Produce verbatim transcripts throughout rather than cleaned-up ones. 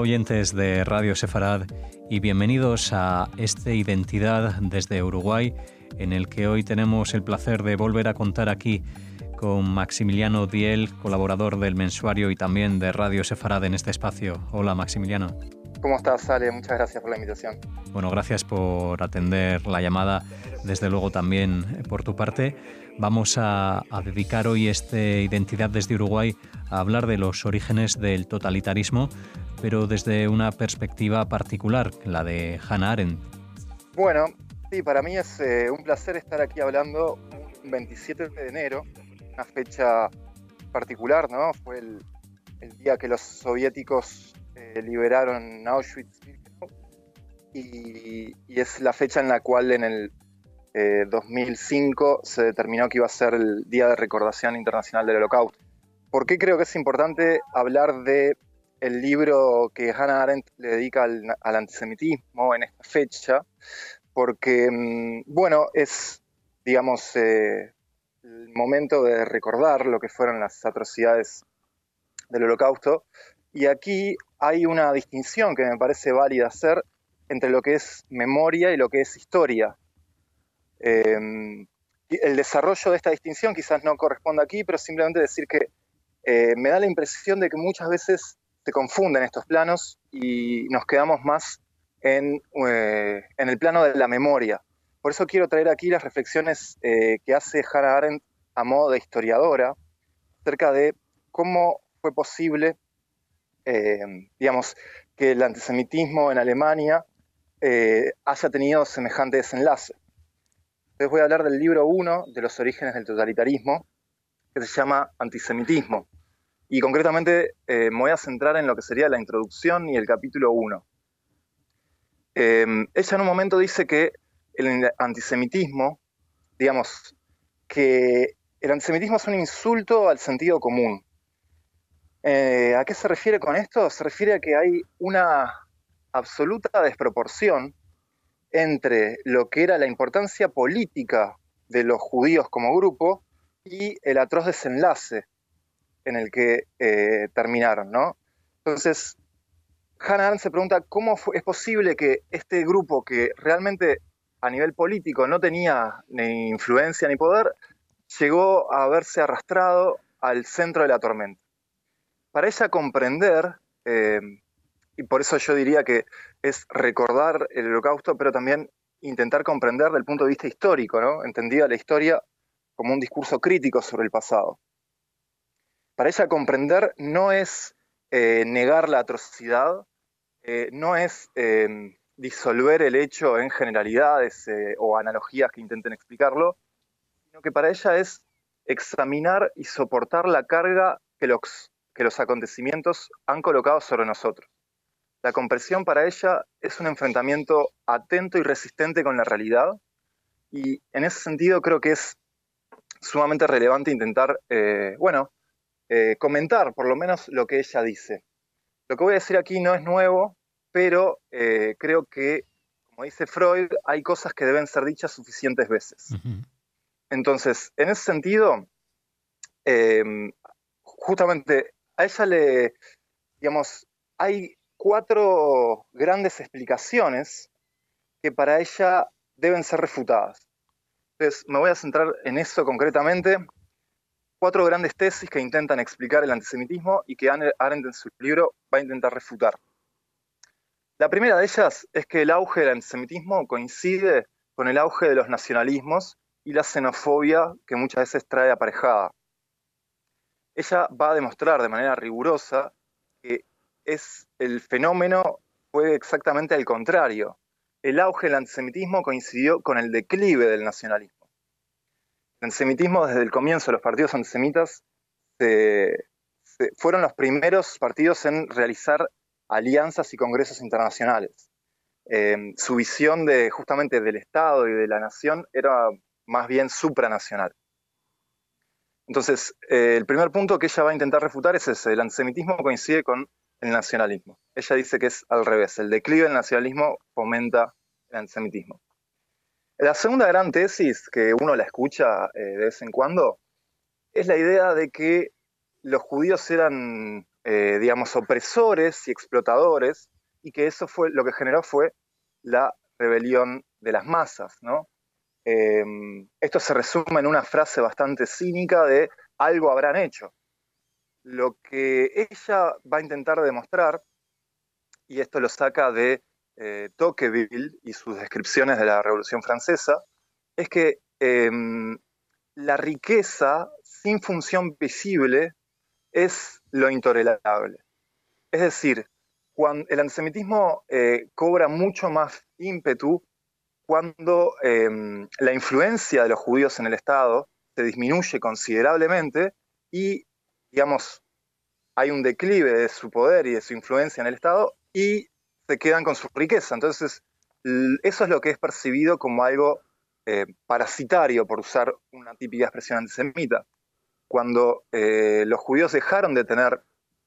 oyentes de Radio Sefarad y bienvenidos a este Identidad desde Uruguay, en el que hoy tenemos el placer de volver a contar aquí con Maximiliano Diel, colaborador del mensuario y también de Radio Sefarad en este espacio. Hola, Maximiliano. ¿Cómo estás, Ale? Muchas gracias por la invitación. Bueno, gracias por atender la llamada, desde luego también por tu parte. Vamos a, a dedicar hoy este Identidad desde Uruguay a hablar de los orígenes del totalitarismo, pero desde una perspectiva particular, la de Hannah Arendt. Bueno, sí, para mí es eh, un placer estar aquí hablando un veintisiete de enero, una fecha particular, ¿no? Fue el, el día que los soviéticos eh, liberaron Auschwitz-Birkenau y, y es la fecha en la cual en el eh, dos mil cinco se determinó que iba a ser el Día de Recordación Internacional del Holocausto. ¿Por qué creo que es importante hablar de el libro que Hannah Arendt le dedica al, al antisemitismo en esta fecha? Porque, bueno, es, digamos, eh, el momento de recordar lo que fueron las atrocidades del Holocausto. Y aquí hay una distinción que me parece válida hacer entre lo que es memoria y lo que es historia. Eh, el desarrollo de esta distinción quizás no corresponde aquí, pero simplemente decir que eh, me da la impresión de que muchas veces se confunden estos planos y nos quedamos más en, eh, en el plano de la memoria. Por eso quiero traer aquí las reflexiones eh, que hace Hannah Arendt a modo de historiadora acerca de cómo fue posible, eh, digamos, que el antisemitismo en Alemania eh, haya tenido semejante desenlace. Entonces voy a hablar del libro uno de los orígenes del totalitarismo, que se llama Antisemitismo. Y concretamente eh, me voy a centrar en lo que sería la introducción y el capítulo uno. Eh, ella en un momento dice que el antisemitismo, digamos, que el antisemitismo es un insulto al sentido común. Eh, ¿A qué se refiere con esto? Se refiere a que hay una absoluta desproporción entre lo que era la importancia política de los judíos como grupo y el atroz desenlace en el que eh, terminaron, ¿no? Entonces, Hannah Arendt se pregunta cómo fue, es posible que este grupo que realmente a nivel político no tenía ni influencia ni poder, llegó a verse arrastrado al centro de la tormenta. Para ella comprender, eh, y por eso yo diría que es recordar el Holocausto, pero también intentar comprender desde el punto de vista histórico, ¿no? Entendida la historia como un discurso crítico sobre el pasado. Para ella comprender no es eh, negar la atrocidad, eh, no es eh, disolver el hecho en generalidades eh, o analogías que intenten explicarlo, sino que para ella es examinar y soportar la carga que los, que los acontecimientos han colocado sobre nosotros. La comprensión para ella es un enfrentamiento atento y resistente con la realidad, y en ese sentido creo que es sumamente relevante intentar, eh, bueno, eh, comentar por lo menos lo que ella dice. Lo que voy a decir aquí no es nuevo, pero eh, creo que, como dice Freud, hay cosas que deben ser dichas suficientes veces. Uh-huh. Entonces, en ese sentido, eh, justamente a ella le, digamos, hay cuatro grandes explicaciones que para ella deben ser refutadas. Entonces, me voy a centrar en eso concretamente. Cuatro grandes tesis que intentan explicar el antisemitismo y que Arendt en su libro va a intentar refutar. La primera de ellas es que el auge del antisemitismo coincide con el auge de los nacionalismos y la xenofobia que muchas veces trae aparejada. Ella va a demostrar de manera rigurosa que es el fenómeno fue exactamente al contrario. El auge del antisemitismo coincidió con el declive del nacionalismo. El antisemitismo, desde el comienzo de los partidos antisemitas, se, se, fueron los primeros partidos en realizar alianzas y congresos internacionales. Eh, su visión de, justamente del Estado y de la nación era más bien supranacional. Entonces, eh, el primer punto que ella va a intentar refutar es ese: el antisemitismo coincide con el nacionalismo. Ella dice que es al revés, el declive del nacionalismo fomenta el antisemitismo. La segunda gran tesis, que uno la escucha eh, de vez en cuando, es la idea de que los judíos eran eh, digamos, opresores y explotadores, y que eso fue lo que generó fue la rebelión de las masas, ¿no? Eh, esto se resume en una frase bastante cínica de algo habrán hecho. Lo que ella va a intentar demostrar, y esto lo saca de eh, Tocqueville y sus descripciones de la Revolución Francesa, es que eh, la riqueza sin función visible es lo intolerable. Es decir, cuando el antisemitismo eh, cobra mucho más ímpetu cuando eh, la influencia de los judíos en el Estado se disminuye considerablemente y, digamos, hay un declive de su poder y de su influencia en el Estado y se quedan con su riqueza. Entonces, eso es lo que es percibido como algo eh, parasitario, por usar una típica expresión antisemita. Cuando eh, los judíos dejaron de tener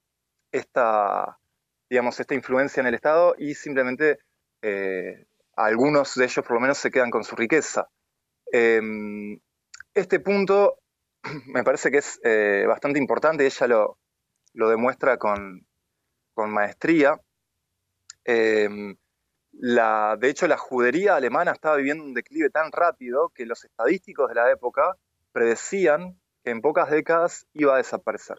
esta, digamos, esta influencia en el Estado y simplemente eh, algunos de ellos por lo menos se quedan con su riqueza. Eh, este punto me parece que es eh, bastante importante, ella lo, lo demuestra con, con maestría. Eh, la, de hecho, la judería alemana estaba viviendo un declive tan rápido que los estadísticos de la época predecían que en pocas décadas iba a desaparecer.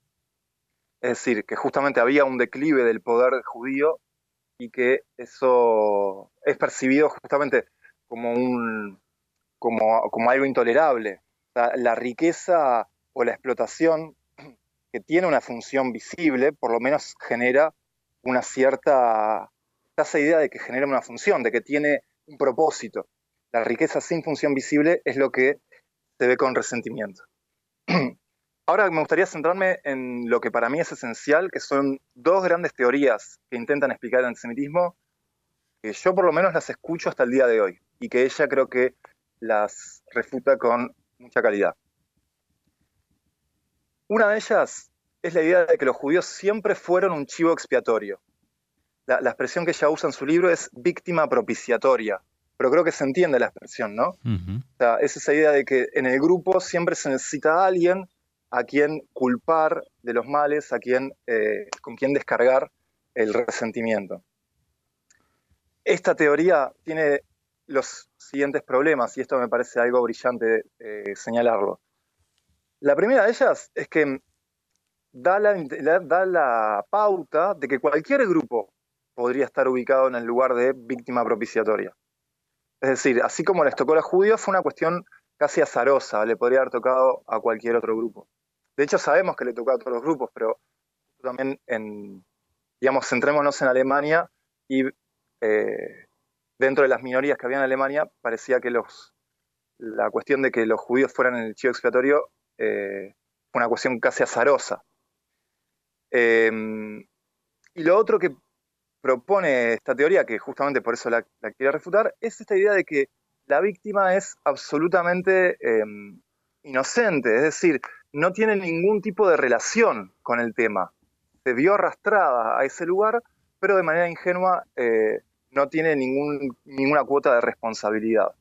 Es decir, que justamente había un declive del poder judío y que eso es percibido justamente como, un, como, como algo intolerable. O sea, la riqueza o la explotación que tiene una función visible, por lo menos genera una cierta, esa idea de que genera una función, de que tiene un propósito. La riqueza sin función visible es lo que se ve con resentimiento. Ahora me gustaría centrarme en lo que para mí es esencial, que son dos grandes teorías que intentan explicar el antisemitismo, que yo por lo menos las escucho hasta el día de hoy, y que ella creo que las refuta con mucha calidad. Una de ellas es la idea de que los judíos siempre fueron un chivo expiatorio. La, la expresión que ella usa en su libro es víctima propiciatoria, pero creo que se entiende la expresión, ¿no? Uh-huh. O sea, es esa idea de que en el grupo siempre se necesita a alguien a quien culpar de los males, a quien, eh, con quien descargar el resentimiento. Esta teoría tiene los siguientes problemas, y esto me parece algo brillante eh, señalarlo. La primera de ellas es que da la, da la pauta de que cualquier grupo podría estar ubicado en el lugar de víctima propiciatoria. Es decir, así como les tocó a los judíos, fue una cuestión casi azarosa, le podría haber tocado a cualquier otro grupo. De hecho, sabemos que le tocó a todos los grupos, pero también, en, digamos, centrémonos en Alemania y eh, dentro de las minorías que había en Alemania, parecía que los, la cuestión de que los judíos fueran el chivo expiatorio eh, fue una cuestión casi azarosa. Eh, y lo otro que propone esta teoría, que justamente por eso la, la quería refutar, es esta idea de que la víctima es absolutamente eh, inocente, es decir, no tiene ningún tipo de relación con el tema. Se vio arrastrada a ese lugar, pero de manera ingenua eh, no tiene ningún, ninguna cuota de responsabilidad.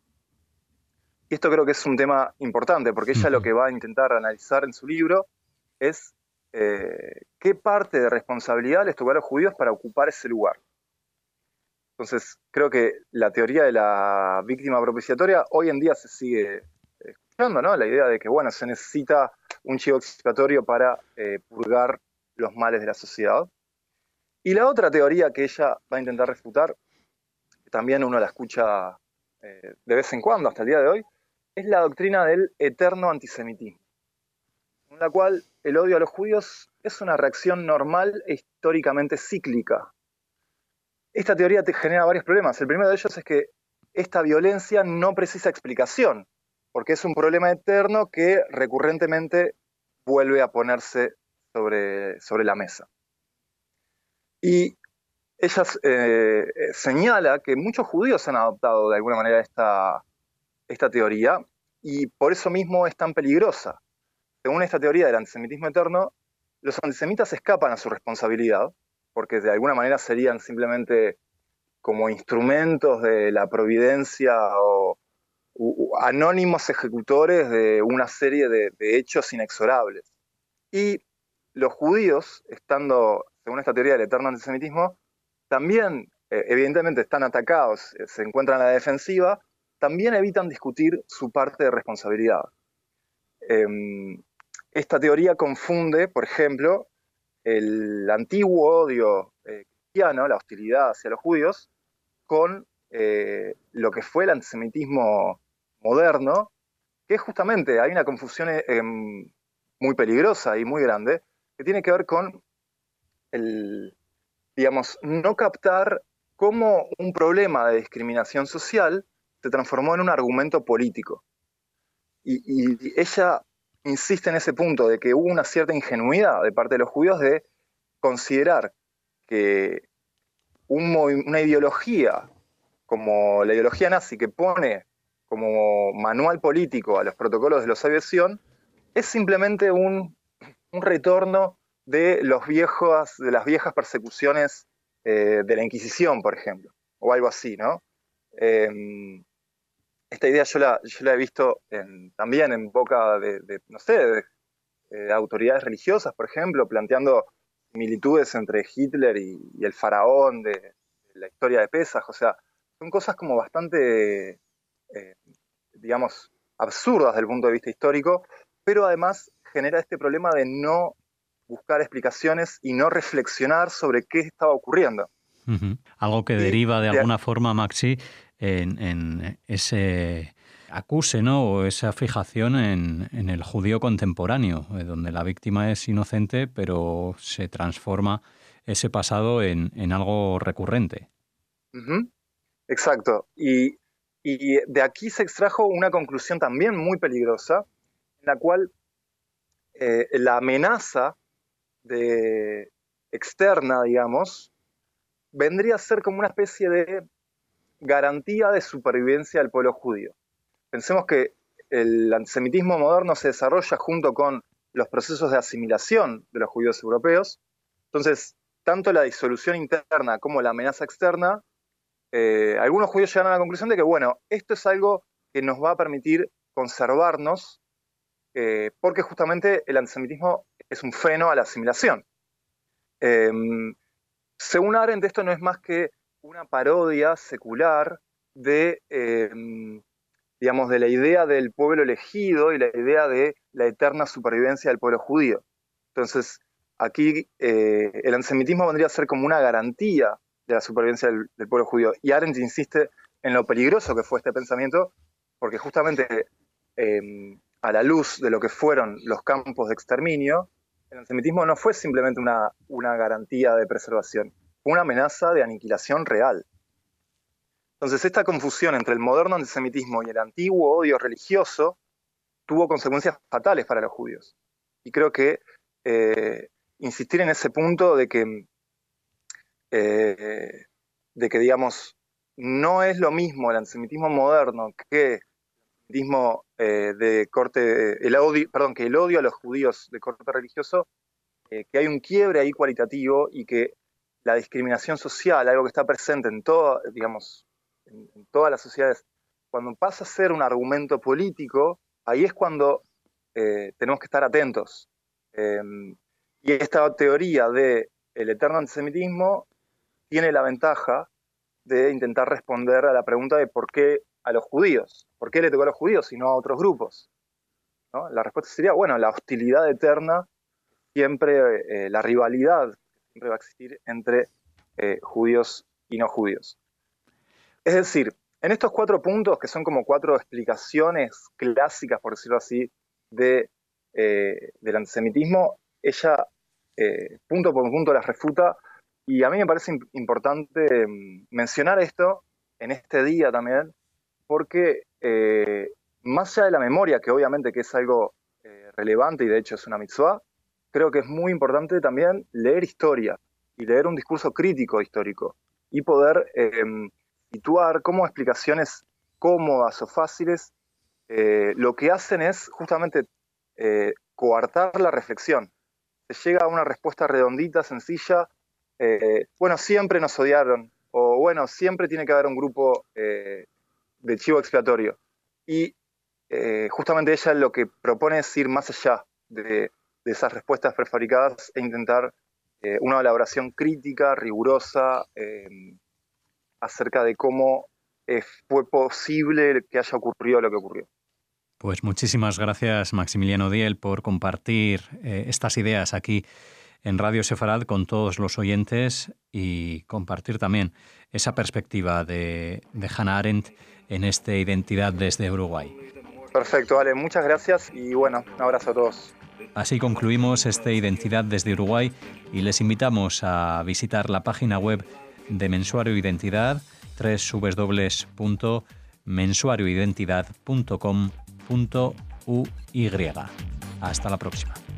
Y esto creo que es un tema importante, porque ella lo que va a intentar analizar en su libro es eh, qué parte de responsabilidad les tocó a los judíos para ocupar ese lugar. Entonces, creo que la teoría de la víctima propiciatoria hoy en día se sigue escuchando, ¿no? La idea de que, bueno, se necesita un chivo expiatorio para eh, purgar los males de la sociedad. Y la otra teoría que ella va a intentar refutar, que también uno la escucha eh, de vez en cuando hasta el día de hoy, es la doctrina del eterno antisemitismo, en la cual el odio a los judíos es una reacción normal e históricamente cíclica. Esta teoría te genera varios problemas. El primero de ellos es que esta violencia no precisa explicación, porque es un problema eterno que recurrentemente vuelve a ponerse sobre, sobre la mesa. Y ella eh, señala que muchos judíos han adoptado de alguna manera esta, esta teoría, y por eso mismo es tan peligrosa. Según esta teoría del antisemitismo eterno, los antisemitas escapan a su responsabilidad, porque de alguna manera serían simplemente como instrumentos de la providencia o u, anónimos ejecutores de una serie de, de hechos inexorables. Y los judíos, estando, según esta teoría del eterno antisemitismo, también, eh, evidentemente, están atacados, eh, se encuentran a la defensiva, también evitan discutir su parte de responsabilidad. Eh, esta teoría confunde, por ejemplo, el antiguo odio eh, cristiano, la hostilidad hacia los judíos, con eh, lo que fue el antisemitismo moderno, que justamente hay una confusión eh, muy peligrosa y muy grande, que tiene que ver con el, digamos, no captar cómo un problema de discriminación social se transformó en un argumento político. Y, y ella insiste en ese punto de que hubo una cierta ingenuidad de parte de los judíos de considerar que un, una ideología como la ideología nazi, que pone como manual político a los protocolos de los sabios de Sion, es simplemente un, un retorno de, los viejos, de las viejas persecuciones eh, de la Inquisición, por ejemplo, o algo así, ¿no? Eh, esta idea yo la, yo la he visto en, también en boca de, de no sé, de, de autoridades religiosas, por ejemplo, planteando similitudes entre Hitler y, y el faraón de, de la historia de Pesaj. O sea, son cosas como bastante, eh, digamos, absurdas desde el punto de vista histórico, pero además genera este problema de no buscar explicaciones y no reflexionar sobre qué estaba ocurriendo. Uh-huh. Algo que y deriva de alguna de... forma, Maxi, en, en ese acuse, ¿no? O esa fijación en, en el judío contemporáneo, donde la víctima es inocente, pero se transforma ese pasado en, en algo recurrente. Uh-huh. Exacto. Y, y de aquí se extrajo una conclusión también muy peligrosa, en la cual eh, la amenaza de, externa, digamos, vendría a ser como una especie de garantía de supervivencia del pueblo judío. Pensemos que el antisemitismo moderno se desarrolla junto con los procesos de asimilación de los judíos europeos. Entonces, tanto la disolución interna como la amenaza externa, eh, algunos judíos llegaron a la conclusión de que, bueno, esto es algo que nos va a permitir conservarnos, eh, porque justamente el antisemitismo es un freno a la asimilación. Eh, según Arendt, esto no es más que una parodia secular de, eh, digamos, de la idea del pueblo elegido y la idea de la eterna supervivencia del pueblo judío. Entonces, aquí eh, el antisemitismo vendría a ser como una garantía de la supervivencia del, del pueblo judío. Y Arendt insiste en lo peligroso que fue este pensamiento, porque justamente eh, a la luz de lo que fueron los campos de exterminio, el antisemitismo no fue simplemente una, una garantía de preservación, fue una amenaza de aniquilación real. Entonces, esta confusión entre el moderno antisemitismo y el antiguo odio religioso tuvo consecuencias fatales para los judíos. Y creo que eh, insistir en ese punto de que, eh, de que, digamos, no es lo mismo el antisemitismo moderno que el antisemitismo eh, de corte, el odio, perdón, que el odio a los judíos de corte religioso, eh, que hay un quiebre ahí cualitativo y que la discriminación social, algo que está presente en todo, digamos, en, en todas las sociedades, cuando pasa a ser un argumento político, ahí es cuando eh, tenemos que estar atentos. Eh, y esta teoría del eterno antisemitismo tiene la ventaja de intentar responder a la pregunta de por qué a los judíos, por qué le tocó a los judíos y no a otros grupos, ¿no? La respuesta sería, bueno, la hostilidad eterna, siempre eh, la rivalidad siempre va a existir entre eh, judíos y no judíos. Es decir, en estos cuatro puntos, que son como cuatro explicaciones clásicas, por decirlo así, de, eh, del antisemitismo, ella eh, punto por punto las refuta, y a mí me parece importante mencionar esto en este día también, porque eh, más allá de la memoria, que obviamente que es algo eh, relevante y de hecho es una mitzvah, creo que es muy importante también leer historia y leer un discurso crítico histórico y poder eh, situar como explicaciones cómodas o fáciles eh, lo que hacen es justamente eh, coartar la reflexión. Se llega a una respuesta redondita, sencilla, eh, bueno, siempre nos odiaron, o bueno, siempre tiene que haber un grupo eh, de chivo expiatorio. Y eh, justamente ella lo que propone es ir más allá de de esas respuestas prefabricadas e intentar eh, una elaboración crítica, rigurosa, eh, acerca de cómo eh, fue posible que haya ocurrido lo que ocurrió. Pues muchísimas gracias, Maximiliano Diel, por compartir eh, estas ideas aquí en Radio Sefarad con todos los oyentes y compartir también esa perspectiva de, de Hannah Arendt en esta Identidad desde Uruguay. Perfecto, Ale, muchas gracias y bueno, un abrazo a todos. Así concluimos esta Identidad desde Uruguay y les invitamos a visitar la página web de Mensuario Identidad, doble u doble u doble u punto mensuario identidad punto com punto u y. Hasta la próxima.